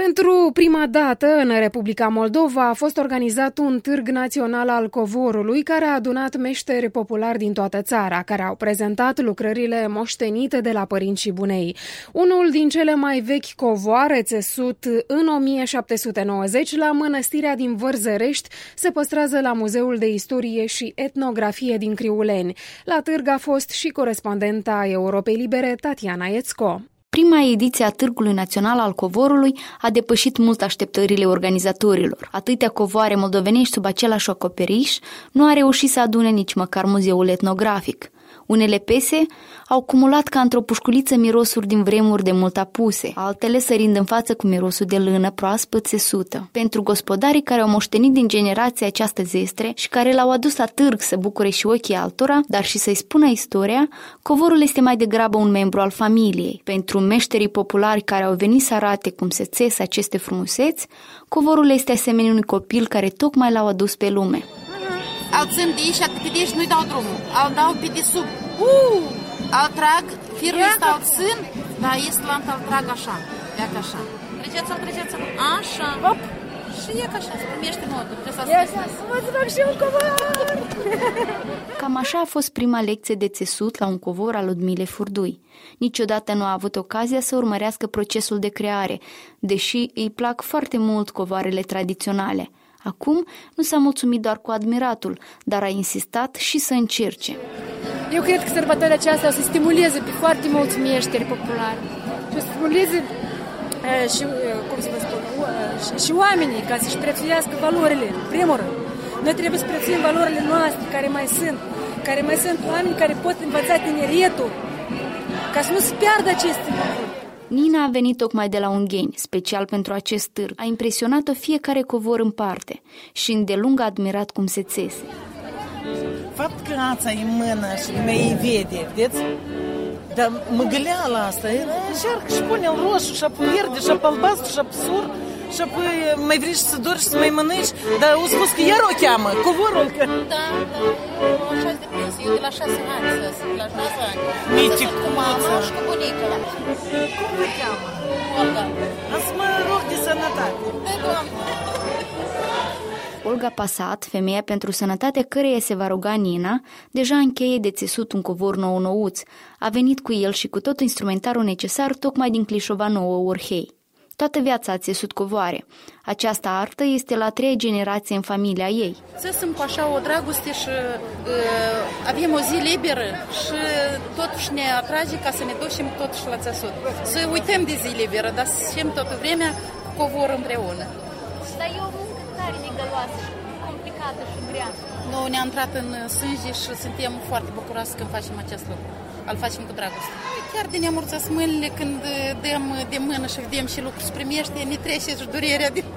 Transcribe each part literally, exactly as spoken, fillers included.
Pentru prima dată în Republica Moldova a fost organizat un târg național al covorului care a adunat meșteri populari din toată țara, care au prezentat lucrările moștenite de la părinți și bunei. Unul din cele mai vechi covoare, țesut în o mie șapte sute nouăzeci la Mănăstirea din Vărzărești, se păstrează la Muzeul de Istorie și Etnografie din Criuleni. La târg a fost și corespondenta Europei Libere, Tatiana Iețco. Prima ediție a Târgului Național al Covorului a depășit mult așteptările organizatorilor. Atâtea covoare moldovenești sub același acoperiș nu a reușit să adune nici măcar muzeul etnografic. Unele pese au cumulat ca într-o pușculiță mirosuri din vremuri de mult apuse, altele sărind în față cu mirosul de lână proaspăt țesută. Pentru gospodarii care au moștenit din generație această zestre și care l-au adus la târg să bucure și ochii altora, dar și să-i spună istoria, covorul este mai degrabă un membru al familiei. Pentru meșterii populari care au venit să arate cum se țese aceste frumuseți, covorul este asemenea unui copil care tocmai l-au adus pe lume. Al țin de aici, pe de aici nu-i dau drumul, al dau pe de sub, uh! Al trag, firul ăsta al țin, dar Island al trag așa, ia ca așa. Treceți-l, treceți-l, așa, hop, și ia ca așa, se primește modul. Ia așa, să mă fac și un covor! Cam așa a fost prima lecție de țesut la un covor al Ludmilei Furdui. Niciodată nu a avut ocazia să urmărească procesul de creare, deși îi plac foarte mult covoarele tradiționale. Acum nu s-a mulțumit doar cu admiratul, dar a insistat și să încerce. Eu cred că sărbătoarea aceasta o să stimuleze pe foarte mulți meșteri populari și o să stimuleze uh, și, uh, cum să vă spun, uh, și, și oamenii ca să-și prețuiască valorile. În primul rând, noi trebuie să prețuim valorile noastre care mai sunt, care mai sunt oameni care pot învăța tineretul ca să nu se piardă aceste valori. Nina a venit tocmai de la Ungheni, special pentru acest târg. A impresionat-o fiecare covor în parte și îndelung a admirat cum se țese. Fapt că ața e în mână și lumea îi vede, vedeți? Dar mă gândea la asta, era încearcă și pune-l roșu, și apoi verde, și apoi albastru, și apoi sur, și apoi mai vrei să dori și să mai mănânci, dar au spus că iar o cheamă, covorul. Da, da, așa-s de prins, eu de la șase ani, de la șase ani. Miticuță. Cu mama și cu bunica. Cum vă cheamă? Olga. Azi mă rog de sănătate. De Doamne. Olga Pasat, femeia pentru sănătatea căreia se va ruga Nina, deja încheie de țesut un covor nou-nouț. A venit cu el și cu tot instrumentarul necesar tocmai din Clișova Nouă, Orhei. Toată viața a țesut covoare. Această artă este la a treia generație în familia ei. Țesăm cu așa o dragoste și uh, avem o zi liberă și totuși ne atrage ca să ne ducem totuși la țesut. Să uităm de zi liberă, dar să știm toată vremea cu covor împreună. Dar e o muncă tare negăloasă și complicată și grea. Noi ne-am intrat în sânge și suntem foarte bucuroși când facem acest lucru. Îl facem cu dragoste. Chiar de ne amorțesc mâinile când dăm de mână și vedem și lucruri se primește, ne trece și durerea de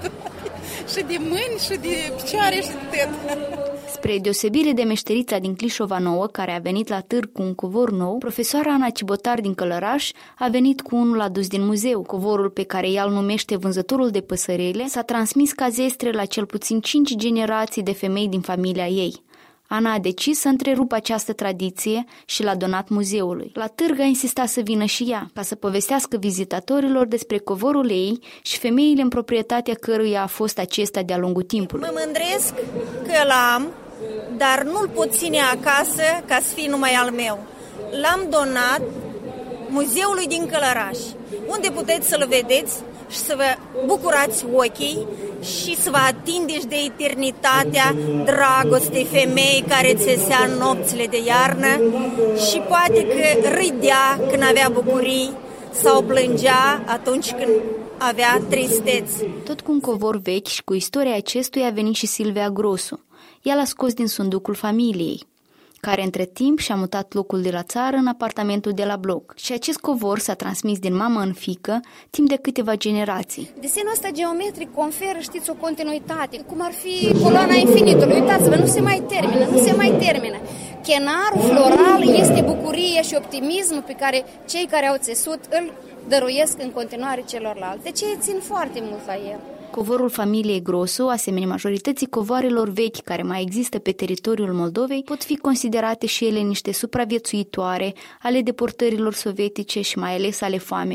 și de mâini, și de picioare, și de tot. Spre deosebire de meșterița din Clișova Nouă, care a venit la târg cu un covor nou, profesoara Ana Cibotar din Călăraș a venit cu unul adus din muzeu. Covorul pe care ea îl numește Vânzătorul de păsărele s-a transmis ca zestre la cel puțin cinci generații de femei din familia ei. Ana a decis să întrerupă această tradiție și l-a donat muzeului. La târg a insistat să vină și ea, ca să povestească vizitatorilor despre covorul ei și femeile în proprietatea căruia a fost acesta de-a lungul timpului. Mă mândresc că l-am, dar nu-l pot ține acasă ca să fie numai al meu. L-am donat muzeului din Călăraș, unde puteți să-l vedeți și să vă bucurați ochii și să vă atingeți de eternitatea dragostei femei care țesea în nopțile de iarnă și poate că râdea când avea bucurii sau plângea atunci când avea tristeți. Tot cu un covor vechi și cu istoria acestuia a venit și Silvia Grosu. Ea l-a scos din sunducul familiei, care între timp și-a mutat locul de la țară în apartamentul de la bloc. Și acest covor s-a transmis din mamă în fiică timp de câteva generații. Desenul ăsta geometric conferă, știți, o continuitate, cum ar fi coloana infinitului. Uitați-vă, nu se mai termină, nu se mai termină. Chenarul floral este bucurie și optimism pe care cei care au țesut îl dăruiesc în continuare celorlalți. De ce țin foarte mult la el? Covorul familiei Grosu, asemenea majorității covoarelor vechi care mai există pe teritoriul Moldovei, pot fi considerate și ele niște supraviețuitoare ale deportărilor sovietice și mai ales ale foametei.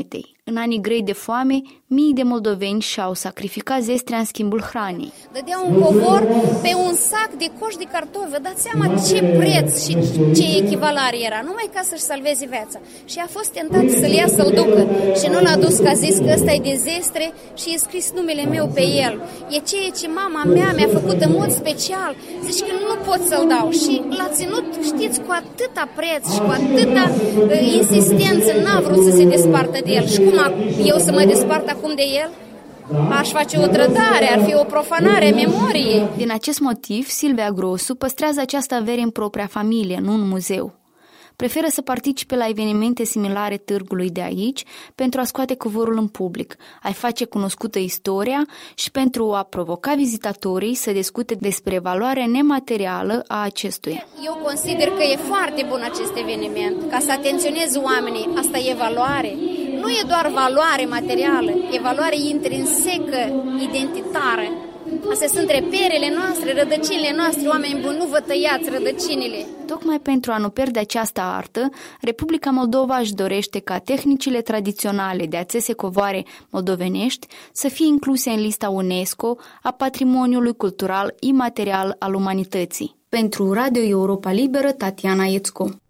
În anii grei de foame, mii de moldoveni și-au sacrificat zestrea în schimbul hranei. Dădea un covor pe un sac de coș de cartofi. Vă dați seama ce preț și ce echivalare era, numai ca să-și salveze viața. Și a fost tentat să-l ia să-l ducă. Și nu l-a dus, că a zis că ăsta e de zestre și e scris numele meu pe el. E ceea ce mama mea mi-a făcut în mod special. Zici că nu pot să-l dau. Și l-a ținut, știți, cu atâta preț și cu atâta uh, insistență. N-a vrut să se despartă de el. Și cum eu să mă despart acum de el? Aș face o trădare, ar fi o profanare a memoriei. Din acest motiv, Silvia Grosu păstrează această avere în propria familie, nu în muzeu. Preferă să participe la evenimente similare târgului de aici pentru a scoate covorul în public, a-i face cunoscută istoria și pentru a provoca vizitatorii să discute despre valoarea nematerială a acestuia. Eu consider că e foarte bun acest eveniment, ca să atenționeze oamenii, asta e valoare. Nu e doar valoare materială, e valoare intrinsecă, identitară. Astea sunt reperele noastre, rădăcinile noastre, oameni buni, nu vă tăiați rădăcinile. Tocmai pentru a nu pierde această artă, Republica Moldova își dorește ca tehnicile tradiționale de a țese covoare moldovenești să fie incluse în lista UNESCO a patrimoniului cultural imaterial al umanității. Pentru Radio Europa Liberă, Tatiana Iețco.